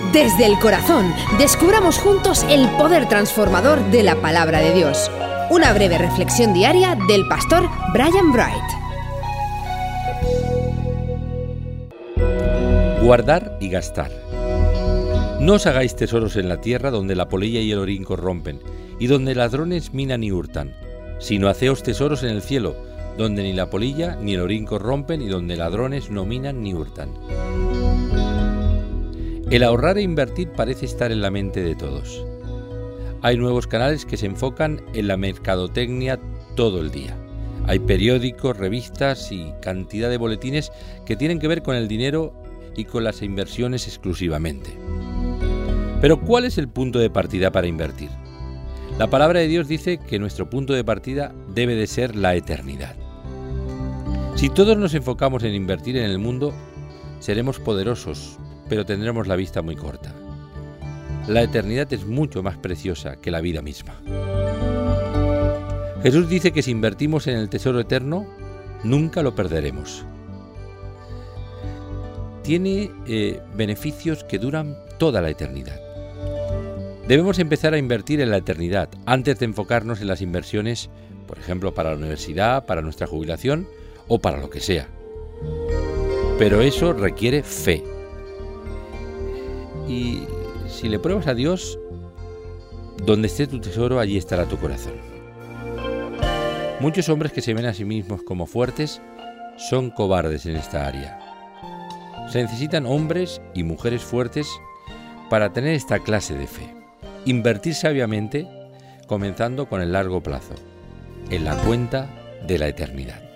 Desde el corazón, descubramos juntos el poder transformador de la palabra de Dios. Una breve reflexión diaria del pastor Brian Bright. Guardar y gastar. No os hagáis tesoros en la tierra donde la polilla y el orín corrompen, y donde ladrones minan y hurtan, sino haceos tesoros en el cielo, donde ni la polilla ni el orín corrompen y donde ladrones no minan ni hurtan. El ahorrar e invertir parece estar en la mente de todos. Hay nuevos canales que se enfocan en la mercadotecnia todo el día. Hay periódicos, revistas y cantidad de boletines que tienen que ver con el dinero y con las inversiones exclusivamente. Pero ¿cuál es el punto de partida para invertir? La palabra de Dios dice que nuestro punto de partida debe de ser la eternidad. Si todos nos enfocamos en invertir en el mundo, seremos poderosos, pero tendremos la vista muy corta. La eternidad es mucho más preciosa que la vida misma. Jesús dice que si invertimos en el tesoro eterno, nunca lo perderemos. Tiene beneficios que duran toda la eternidad. Debemos empezar a invertir en la eternidad antes de enfocarnos en las inversiones, por ejemplo, para la universidad, para nuestra jubilación o para lo que sea. Pero eso requiere fe. Y si le pruebas a Dios, donde esté tu tesoro, allí estará tu corazón. Muchos hombres que se ven a sí mismos como fuertes son cobardes en esta área. Se necesitan hombres y mujeres fuertes para tener esta clase de fe. Invertir sabiamente, comenzando con el largo plazo, en la cuenta de la eternidad.